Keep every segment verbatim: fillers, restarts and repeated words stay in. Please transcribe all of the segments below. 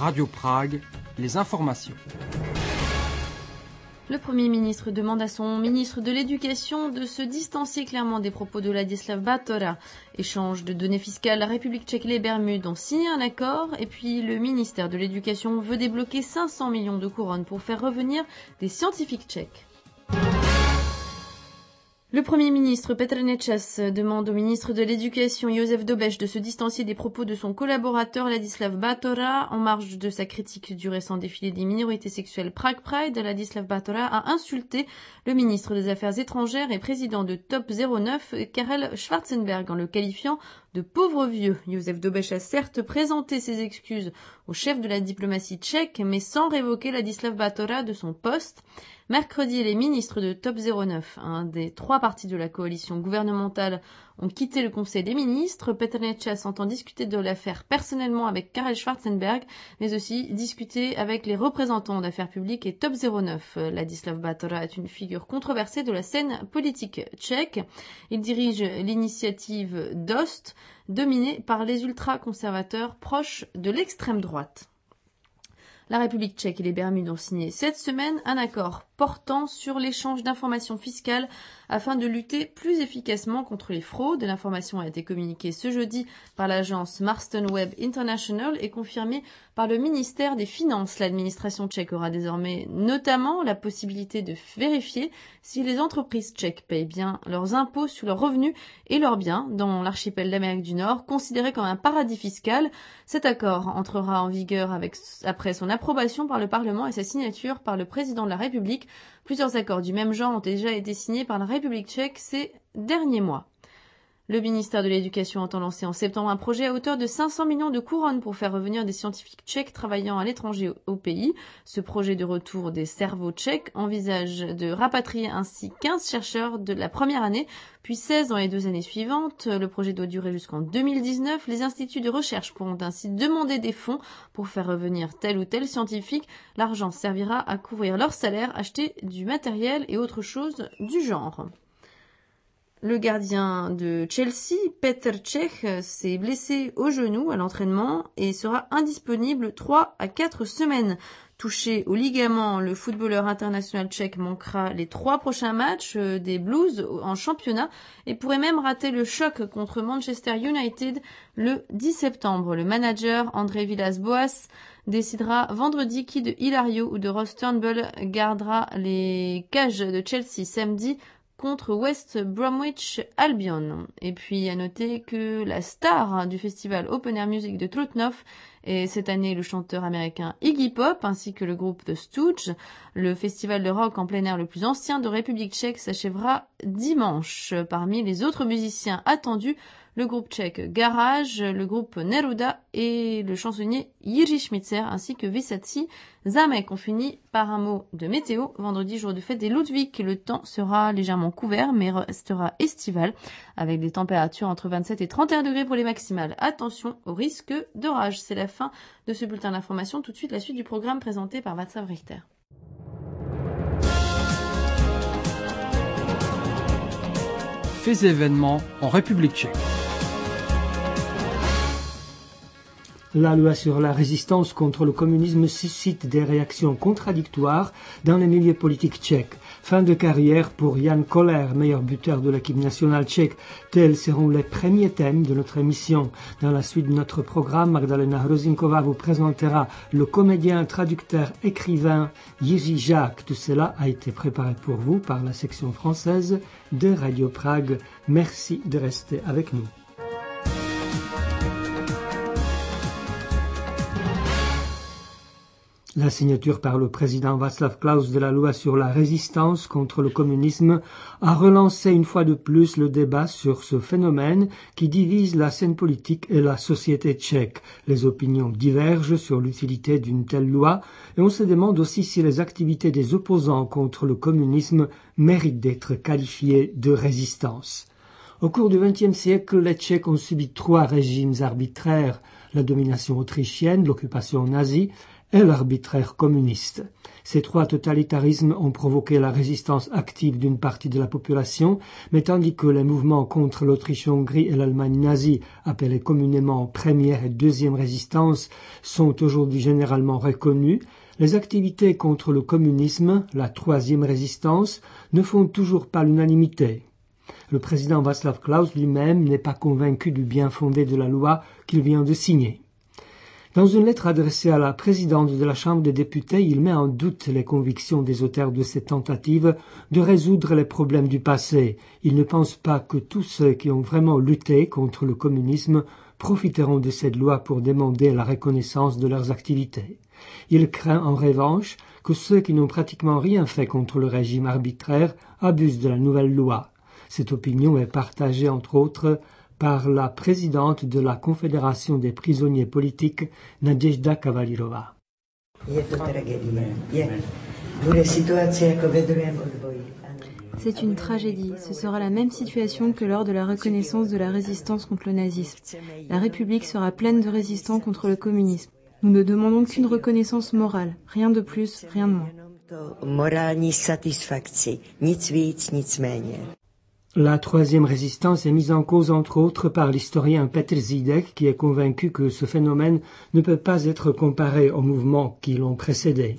Radio Prague, les informations. Le Premier ministre demande à son ministre de l'Éducation de se distancier clairement des propos de Ladislav Batora. Échange de données fiscales, la République tchèque et les Bermudes ont signé un accord. Et puis le ministère de l'Éducation veut débloquer cinq cents millions de couronnes pour faire revenir des scientifiques tchèques. Le Premier ministre Petr Nečas demande au ministre de l'Éducation Josef Dobeš de se distancier des propos de son collaborateur Ladislav Batora en marge de sa critique du récent défilé des minorités sexuelles Prague Pride. Ladislav Batora a insulté le ministre des Affaires étrangères et président de Top zéro neuf, Karel Schwarzenberg, en le qualifiant de pauvre vieux. Josef Dobeš a certes présenté ses excuses au chef de la diplomatie tchèque, mais sans révoquer Ladislav Batora de son poste. Mercredi, les ministres de Top zéro neuf, un des trois partis de la coalition gouvernementale, ont quitté le Conseil des ministres. Petr Nečas entend discuter de l'affaire personnellement avec Karel Schwarzenberg, mais aussi discuter avec les représentants d'affaires publiques et Top zéro neuf. Ladislav Batora est une figure controversée de la scène politique tchèque. Il dirige l'initiative Dost, dominée par les ultra-conservateurs proches de l'extrême droite. La République tchèque et les Bermudes ont signé cette semaine un accord portant sur l'échange d'informations fiscales afin de lutter plus efficacement contre les fraudes. L'information a été communiquée ce jeudi par l'agence Marston Web International et confirmée par le ministère des Finances. L'administration tchèque aura désormais notamment la possibilité de vérifier si les entreprises tchèques payent bien leurs impôts sur leurs revenus et leurs biens dans l'archipel d'Amérique du Nord, considéré comme un paradis fiscal. Cet accord entrera en vigueur avec, après son approbation par le Parlement et sa signature par le président de la République. Plusieurs accords du même genre ont déjà été signés par la République tchèque ces derniers mois. Le ministère de l'Éducation entend lancer en septembre un projet à hauteur de cinq cents millions de couronnes pour faire revenir des scientifiques tchèques travaillant à l'étranger au pays. Ce projet de retour des cerveaux tchèques envisage de rapatrier ainsi quinze chercheurs de la première année, puis seize dans les deux années suivantes. Le projet doit durer jusqu'en deux mille dix-neuf. Les instituts de recherche pourront ainsi demander des fonds pour faire revenir tel ou tel scientifique. L'argent servira à couvrir leur salaire, acheter du matériel et autre chose du genre. Le gardien de Chelsea, Petr Cech, s'est blessé au genou à l'entraînement et sera indisponible trois à quatre semaines. Touché au ligament, le footballeur international tchèque manquera les trois prochains matchs des Blues en championnat et pourrait même rater le choc contre Manchester United le dix septembre. Le manager André Villas-Boas décidera vendredi qui de Hilario ou de Ross Turnbull gardera les cages de Chelsea samedi contre West Bromwich Albion. Et puis à noter que la star du festival Open Air Music de Trutnov est cette année le chanteur américain Iggy Pop ainsi que le groupe The Stooges. Le festival de rock en plein air le plus ancien de République tchèque s'achèvera dimanche. Parmi les autres musiciens attendus, le groupe tchèque Garage, le groupe Neruda et le chansonnier Jiří Schmitzer ainsi que Vysocí Zámek. On finit par un mot de météo. Vendredi, jour de fête des Ludwig, le temps sera légèrement couvert mais restera estival avec des températures entre vingt-sept et trente et un degrés pour les maximales. Attention au risque d'orage. C'est la fin de ce bulletin d'information. Tout de suite, la suite du programme présenté par Václav Richter. Faits et événements en République tchèque. La loi sur la résistance contre le communisme suscite des réactions contradictoires dans les milieux politiques tchèques. Fin de carrière pour Jan Koller, meilleur buteur de l'équipe nationale tchèque. Tels seront les premiers thèmes de notre émission. Dans la suite de notre programme, Magdalena Hrozinková vous présentera le comédien, traducteur, écrivain Jiří Žák. Tout cela a été préparé pour vous par la section française de Radio Prague. Merci de rester avec nous. La signature par le président Václav Klaus de la loi sur la résistance contre le communisme a relancé une fois de plus le débat sur ce phénomène qui divise la scène politique et la société tchèque. Les opinions divergent sur l'utilité d'une telle loi et on se demande aussi si les activités des opposants contre le communisme méritent d'être qualifiées de résistance. Au cours du vingtième siècle, les Tchèques ont subi trois régimes arbitraires, la domination autrichienne, l'occupation nazie et l'arbitraire communiste. Ces trois totalitarismes ont provoqué la résistance active d'une partie de la population, mais tandis que les mouvements contre l'Autriche-Hongrie et l'Allemagne nazie, appelés communément première et deuxième résistance, sont aujourd'hui généralement reconnus, les activités contre le communisme, la troisième résistance, ne font toujours pas l'unanimité. Le président Václav Klaus lui-même n'est pas convaincu du bien fondé de la loi qu'il vient de signer. Dans une lettre adressée à la présidente de la Chambre des députés, il met en doute les convictions des auteurs de cette tentative de résoudre les problèmes du passé. Il ne pense pas que tous ceux qui ont vraiment lutté contre le communisme profiteront de cette loi pour demander la reconnaissance de leurs activités. Il craint en revanche que ceux qui n'ont pratiquement rien fait contre le régime arbitraire abusent de la nouvelle loi. Cette opinion est partagée entre autres par la présidente de la Confédération des prisonniers politiques, Nadezhda Kavalirova. C'est une tragédie. Ce sera la même situation que lors de la reconnaissance de la résistance contre le nazisme. La République sera pleine de résistants contre le communisme. Nous ne demandons qu'une reconnaissance morale, rien de plus, rien de moins. La troisième résistance est mise en cause entre autres par l'historien Petr Zídek qui est convaincu que ce phénomène ne peut pas être comparé aux mouvements qui l'ont précédé.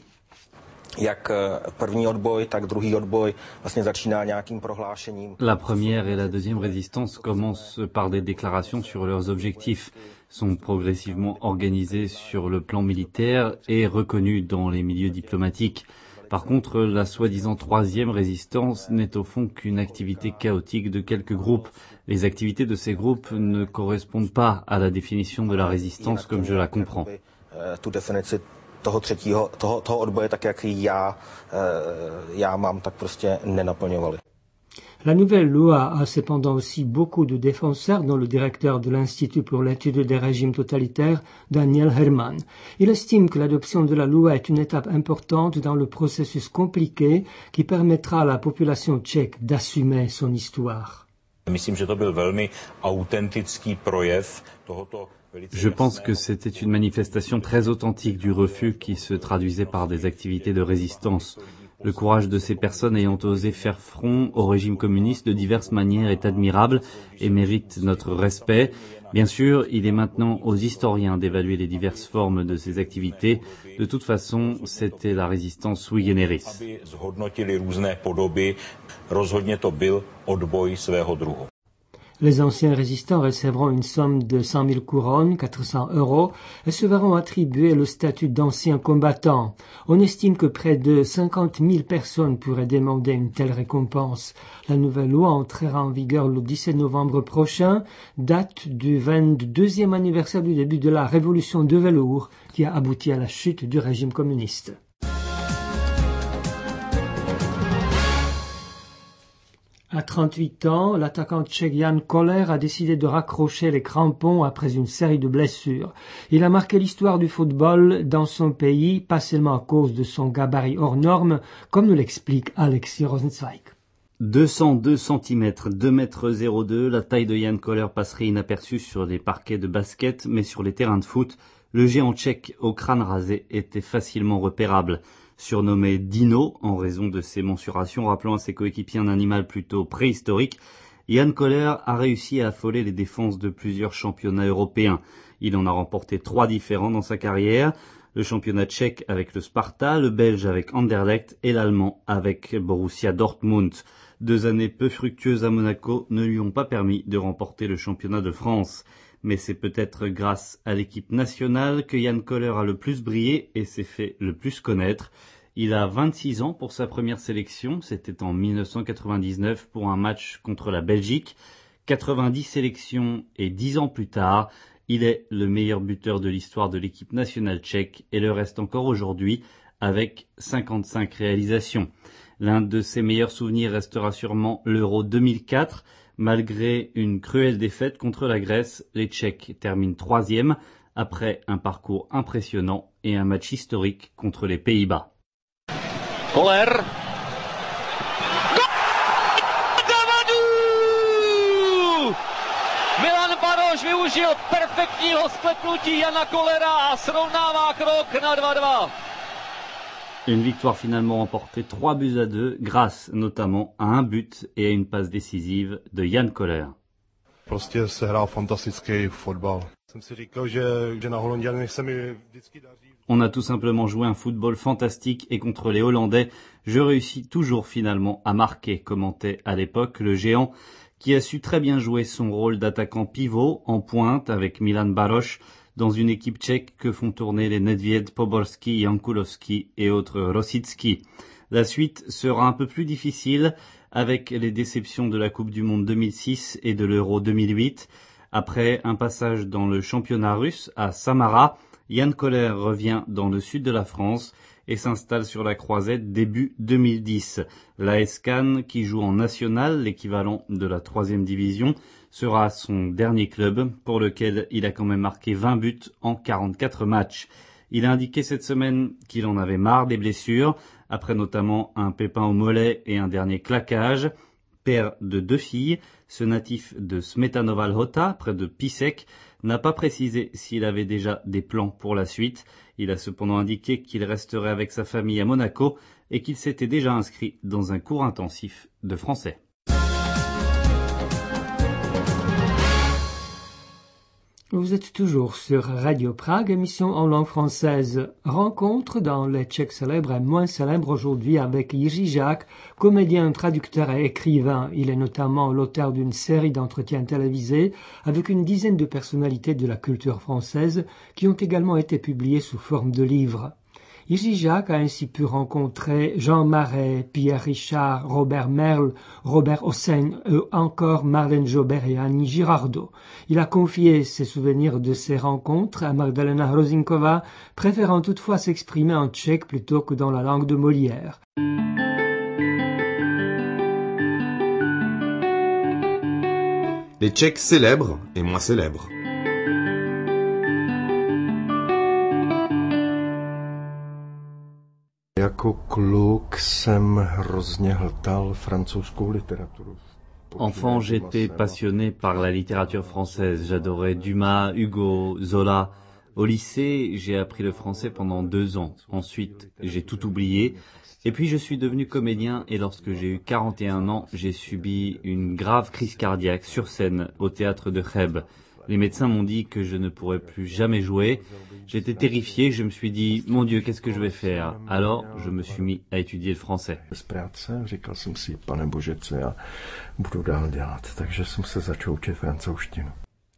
La première et la deuxième résistance commencent par des déclarations sur leurs objectifs, sont progressivement organisées sur le plan militaire et reconnues dans les milieux diplomatiques. Par contre, la soi-disant troisième résistance n'est au fond qu'une activité chaotique de quelques groupes. Les activités de ces groupes ne correspondent pas à la définition de la résistance comme je la comprends. toho třetího, toho, toho odboje, tak jak já, já mám, tak prostě nenaplňovali. La nouvelle loi a cependant aussi beaucoup de défenseurs, dont le directeur de l'Institut pour l'étude des régimes totalitaires, Daniel Herman. Il estime que l'adoption de la loi est une étape importante dans le processus compliqué qui permettra à la population tchèque d'assumer son histoire. Myslím, že to byl velmi autentický projev tohoto. Je pense que c'était une manifestation très authentique du refus qui se traduisait par des activités de résistance. Le courage de ces personnes ayant osé faire front au régime communiste de diverses manières est admirable et mérite notre respect. Bien sûr, il est maintenant aux historiens d'évaluer les diverses formes de ces activités. De toute façon, c'était la résistance sui generis. Les anciens résistants recevront une somme de cent mille couronnes, quatre cents euros, et se verront attribuer le statut d'anciens combattants. On estime que près de cinquante mille personnes pourraient demander une telle récompense. La nouvelle loi entrera en vigueur le dix-sept novembre prochain, date du vingt-deuxième anniversaire du début de la révolution de velours qui a abouti à la chute du régime communiste. À trente-huit ans, l'attaquant tchèque Jan Koller a décidé de raccrocher les crampons après une série de blessures. Il a marqué l'histoire du football dans son pays, pas seulement à cause de son gabarit hors norme, comme nous l'explique Alexis Rosenzweig. deux cent deux centimètres, deux mètres zéro deux, la taille de Jan Koller passerait inaperçue sur les parquets de basket, mais sur les terrains de foot, le géant tchèque au crâne rasé était facilement repérable. Surnommé Dino en raison de ses mensurations rappelant à ses coéquipiers un animal plutôt préhistorique, Jan Koller a réussi à affoler les défenses de plusieurs championnats européens. Il en a remporté trois différents dans sa carrière, le championnat tchèque avec le Sparta, le belge avec Anderlecht et l'allemand avec Borussia Dortmund. Deux années peu fructueuses à Monaco ne lui ont pas permis de remporter le championnat de France. Mais c'est peut-être grâce à l'équipe nationale que Jan Koller a le plus brillé et s'est fait le plus connaître. Il a vingt-six ans pour sa première sélection, c'était en mille neuf cent quatre-vingt-dix-neuf pour un match contre la Belgique. quatre-vingt-dix sélections et dix ans plus tard, il est le meilleur buteur de l'histoire de l'équipe nationale tchèque et le reste encore aujourd'hui avec cinquante-cinq réalisations. L'un de ses meilleurs souvenirs restera sûrement l'Euro deux mille quatre. Malgré une cruelle défaite contre la Grèce, les Tchèques terminent troisième après un parcours impressionnant et un match historique contre les Pays-Bas. Koller. Milan Baroš využil využil perfektního spletnutí Jana Kollera a srovnává krok na dva dva. Une victoire finalement remportée trois buts à deux, grâce notamment à un but et à une passe décisive de Jan Koller. Prostě se hrál fantastický fotbal. Jsem si říkal, že, že na Holanďanech se mi vždycky daří. On a tout simplement joué un football fantastique et contre les Hollandais, je réussis toujours finalement à marquer, commentait à l'époque le géant qui a su très bien jouer son rôle d'attaquant pivot en pointe avec Milan Baroš dans une équipe tchèque que font tourner les Nedvěd, Poborský, Jankulovský et autres Rosický. La suite sera un peu plus difficile avec les déceptions de la Coupe du Monde deux mille six et de l'Euro deux mille huit. Après un passage dans le championnat russe à Samara, Jan Koller revient dans le sud de la France et s'installe sur la Croisette début deux mille dix. L'A S Cannes, qui joue en national, l'équivalent de la troisième division, sera son dernier club pour lequel il a quand même marqué vingt buts en quarante-quatre matchs. Il a indiqué cette semaine qu'il en avait marre des blessures, après notamment un pépin au mollet et un dernier claquage. Père de deux filles, ce natif de Smetanova Lhota, près de Písek, n'a pas précisé s'il avait déjà des plans pour la suite. Il a cependant indiqué qu'il resterait avec sa famille à Monaco et qu'il s'était déjà inscrit dans un cours intensif de français. Vous êtes toujours sur Radio Prague, émission en langue française. Rencontre dans les Tchèques célèbres et moins célèbres aujourd'hui avec Jiří Žák, comédien, traducteur et écrivain. Il est notamment l'auteur d'une série d'entretiens télévisés avec une dizaine de personnalités de la culture française qui ont également été publiés sous forme de livres. Jiří Žák a ainsi pu rencontrer Jean Marais, Pierre Richard, Robert Merle, Robert Hossein et encore Marlène Jobert et Annie Girardot. Il a confié ses souvenirs de ces rencontres à Magdalena Hrozinkova, préférant toutefois s'exprimer en tchèque plutôt que dans la langue de Molière. Les Tchèques célèbres et moins célèbres. Jako kluk jsem hrozně hltal francouzskou literaturu. Enfant, j'étais passionné par la littérature française. J'adorais Dumas, Hugo, Zola. Au lycée, j'ai appris le français pendant deux ans. Ensuite, j'ai tout oublié. Et puis, je suis devenu comédien et lorsque j'ai eu quarante et un ans, j'ai subi une grave crise cardiaque sur scène au théâtre de Cheb. Les médecins m'ont dit que je ne pourrais plus jamais jouer. J'étais terrifié, je me suis dit, mon Dieu, qu'est-ce que je vais faire? Alors, je me suis mis à étudier le français. Říkal jsem si, pane Bože, co já budu dál dělat, takže jsem se začal učit francouzštinu.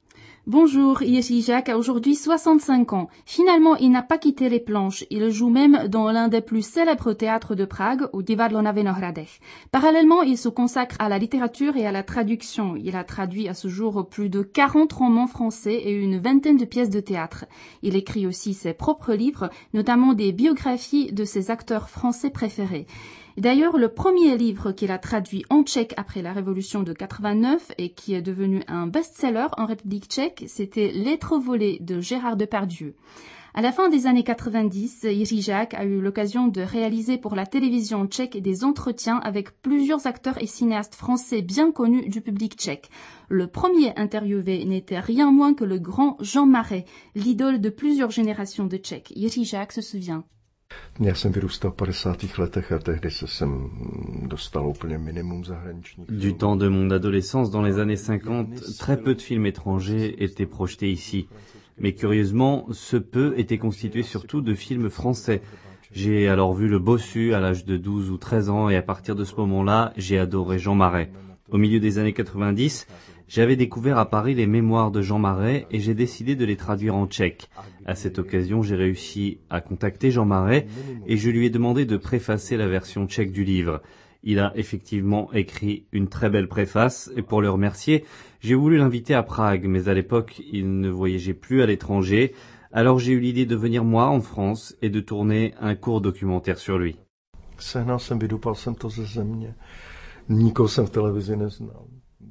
Bonjour, Jiří Žák a aujourd'hui soixante-cinq ans. Finalement, il n'a pas quitté les planches. Il joue même dans l'un des plus célèbres théâtres de Prague, au Divadlo na Vinohradech. Parallèlement, il se consacre à la littérature et à la traduction. Il a traduit à ce jour plus de quarante romans français et une vingtaine de pièces de théâtre. Il écrit aussi ses propres livres, notamment des biographies de ses acteurs français préférés. D'ailleurs, le premier livre qu'il a traduit en tchèque après la Révolution de quatre-vingt-neuf et qui est devenu un best-seller en République tchèque, c'était Lettres volées de Gérard Depardieu. À la fin des années quatre-vingt-dix, Jiří Žák a eu l'occasion de réaliser pour la télévision tchèque des entretiens avec plusieurs acteurs et cinéastes français bien connus du public tchèque. Le premier interviewé n'était rien moins que le grand Jean Marais, l'idole de plusieurs générations de Tchèques. Jiří Žák se souvient. Já jsem vyrůstal v padesátých letech a tehdy se jsem dostal úplně minimum zahraničních. Du temps de mon adolescence dans les années cinquante, très peu de films étrangers étaient projetés ici. Mais curieusement, ce peu était constitué surtout de films français. J'ai alors vu Le Bossu à l'âge de douze ou treize ans et à partir de ce moment-là, j'ai adoré Jean Marais. Au milieu des années quatre-vingt-dix, j'avais découvert à Paris les mémoires de Jean Marais et j'ai décidé de les traduire en tchèque. À cette occasion, j'ai réussi à contacter Jean Marais et je lui ai demandé de préfacer la version tchèque du livre. Il a effectivement écrit une très belle préface et pour le remercier, j'ai voulu l'inviter à Prague, mais à l'époque, il ne voyageait plus à l'étranger. Alors j'ai eu l'idée de venir moi en France et de tourner un court documentaire sur lui. Sehnal jsem, vydupal jsem to ze země. Nikoho jsem v televizi neznal.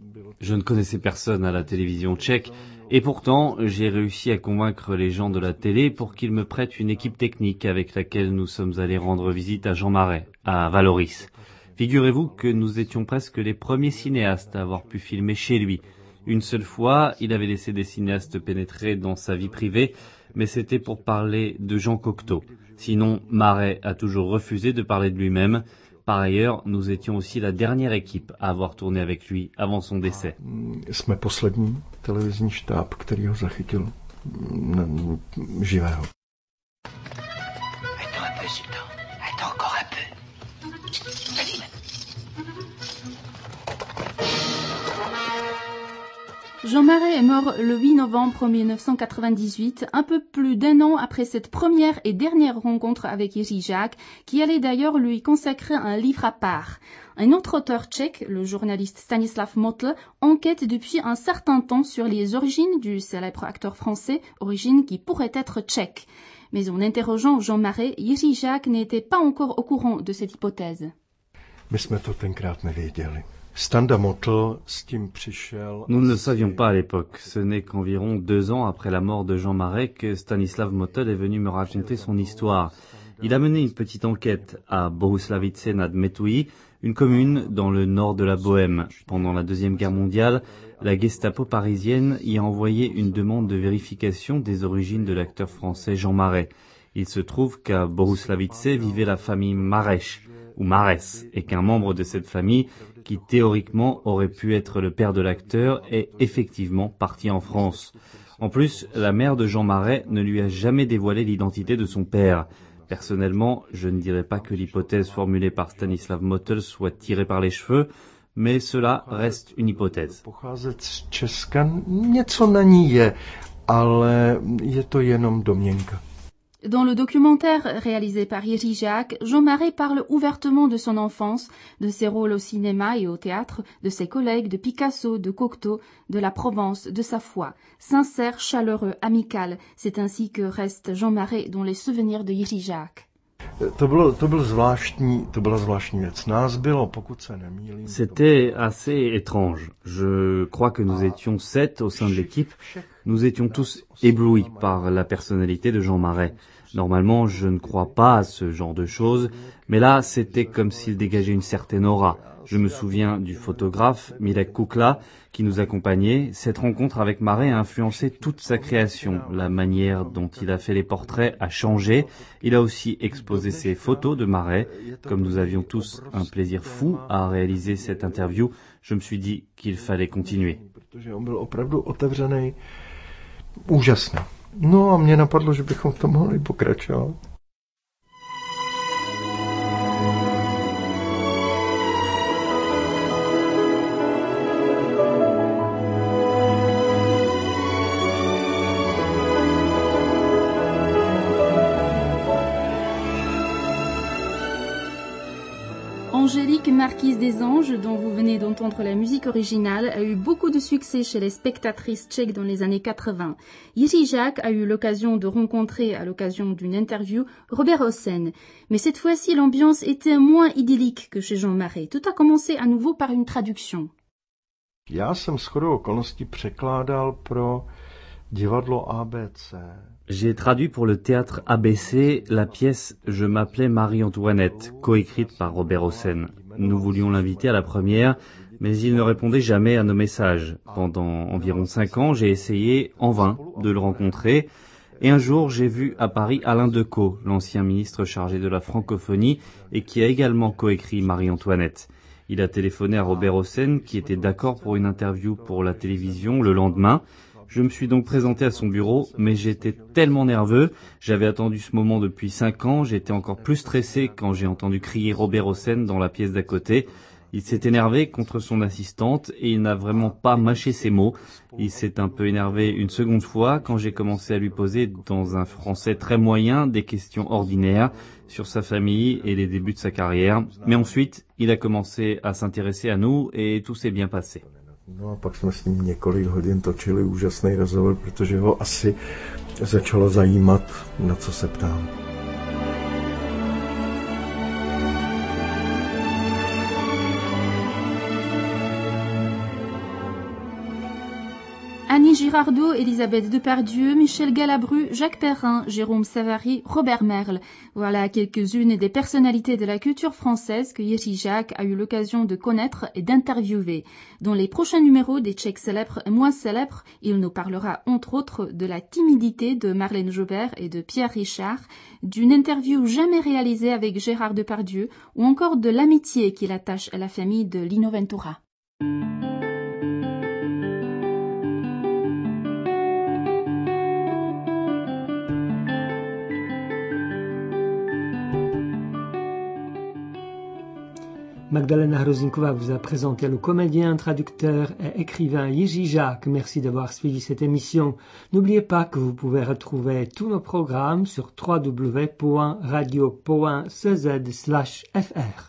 Je ne connaissais personne à la télévision tchèque et pourtant j'ai réussi à convaincre les gens de la télé pour qu'ils me prêtent une équipe technique avec laquelle nous sommes allés rendre visite à Jean Marais, à Valoris. Figurez-vous que nous étions presque les premiers cinéastes à avoir pu filmer chez lui. Une seule fois, il avait laissé des cinéastes pénétrer dans sa vie privée, mais c'était pour parler de Jean Cocteau. Sinon, Marais a toujours refusé de parler de lui-même. Par ailleurs, nous étions aussi la dernière équipe à avoir tourné avec lui avant son décès. Jsme poslední televizní štáb, který ho zachytil živého. Attends un peu, Sultan. Attends encore un peu. Vas-y. Jean Marais est mort le huit novembre mille neuf cent quatre-vingt-dix-huit, un peu plus d'un an après cette première et dernière rencontre avec Jiří Žák, qui allait d'ailleurs lui consacrer un livre à part. Un autre auteur tchèque, le journaliste Stanislav Motl, enquête depuis un certain temps sur les origines du célèbre acteur français, origines qui pourraient être tchèques. Mais en interrogeant Jean Marais, Jiří Žák n'était pas encore au courant de cette hypothèse. My jsme to tenkrát nevěděli. Standa Motl s tím přišel... Nous ne le savions pas à l'époque. Ce n'est qu'environ deux ans après la mort de Jean Marais que Stanislav Motl est venu me raconter son histoire. Il a mené une petite enquête à Bohuslavice nad Metují, une commune dans le nord de la Bohême. Pendant la Deuxième Guerre mondiale, la Gestapo parisienne y a envoyé une demande de vérification des origines de l'acteur français Jean Marais. Il se trouve qu'à Bohuslavice vivait la famille Mareš, ou Marès, et qu'un membre de cette famille, qui théoriquement aurait pu être le père de l'acteur, est effectivement parti en France. En plus, la mère de Jean Marais ne lui a jamais dévoilé l'identité de son père. Personnellement, je ne dirais pas que l'hypothèse formulée par Stanislav Motl soit tirée par les cheveux, mais cela reste une hypothèse. Pocházet z Česka, něco na ní je, ale je to jenom domněnka. Dans le documentaire réalisé par Jiří Žák, Jean Marais parle ouvertement de son enfance, de ses rôles au cinéma et au théâtre, de ses collègues, de Picasso, de Cocteau, de la Provence, de sa foi. Sincère, chaleureux, amical, c'est ainsi que reste Jean Marais dans les souvenirs de Jiří Žák. To bylo, to bylo zvláštní, to byla zvláštní věc. Nás bylo, pokud se nemýlím... C'était assez étrange. Je crois que nous étions sept au sein de l'équipe. Nous étions tous éblouis par la personnalité de Jean Marais. Normalement, je ne crois pas à ce genre de choses, mais là, c'était comme s'il dégageait une certaine aura. Je me souviens du photographe Milek Kukla qui nous accompagnait. Cette rencontre avec Marais a influencé toute sa création. La manière dont il a fait les portraits a changé. Il a aussi exposé ses photos de Marais. Comme nous avions tous un plaisir fou à réaliser cette interview, je me suis dit qu'il fallait continuer. Protože on byl opravdu otevřený, úžasný. No a mě napadlo, že bychom to mohli pokračovat. Angélique, marquise des Anges, dont vous venez d'entendre la musique originale, a eu beaucoup de succès chez les spectatrices tchèques dans les années quatre-vingts. Jiří Žák a eu l'occasion de rencontrer, à l'occasion d'une interview, Robert Hossein. Mais cette fois-ci, l'ambiance était moins idyllique que chez Jean Marais. Tout a commencé à nouveau par une traduction. Já jsem shodou okolností překládal pro divadlo A B C. J'ai traduit pour le théâtre A B C la pièce « Je m'appelais Marie-Antoinette », coécrite par Robert Hossein. Nous voulions l'inviter à la première, mais il ne répondait jamais à nos messages. Pendant environ cinq ans, j'ai essayé, en vain, de le rencontrer. Et un jour, j'ai vu à Paris Alain Decaux, l'ancien ministre chargé de la francophonie et qui a également coécrit Marie-Antoinette. Il a téléphoné à Robert Hossein, qui était d'accord pour une interview pour la télévision le lendemain. Je me suis donc présenté à son bureau, mais j'étais tellement nerveux, j'avais attendu ce moment depuis cinq ans, j'étais encore plus stressé quand j'ai entendu crier Robert Hossein dans la pièce d'à côté. Il s'est énervé contre son assistante et il n'a vraiment pas mâché ses mots. Il s'est un peu énervé une seconde fois quand j'ai commencé à lui poser, dans un français très moyen, des questions ordinaires sur sa famille et les débuts de sa carrière. Mais ensuite, il a commencé à s'intéresser à nous et tout s'est bien passé. No a pak jsme s ním několik hodin točili úžasný rozhovor, protože ho asi začalo zajímat, na co se ptám. Annie Girardot, Elisabeth Depardieu, Michel Galabru, Jacques Perrin, Jérôme Savary, Robert Merle. Voilà quelques-unes des personnalités de la culture française que Jiří Žák a eu l'occasion de connaître et d'interviewer. Dans les prochains numéros des Tchèques célèbres et moins célèbres, il nous parlera entre autres de la timidité de Marlène Jobert et de Pierre Richard, d'une interview jamais réalisée avec Gérard Depardieu ou encore de l'amitié qu'il attache à la famille de Lino Ventura. Magdalena Hrozinková vous a présenté le comédien, traducteur et écrivain Jiří Žák. Merci d'avoir suivi cette émission. N'oubliez pas que vous pouvez retrouver tous nos programmes sur w w w point radio point c z slash f r.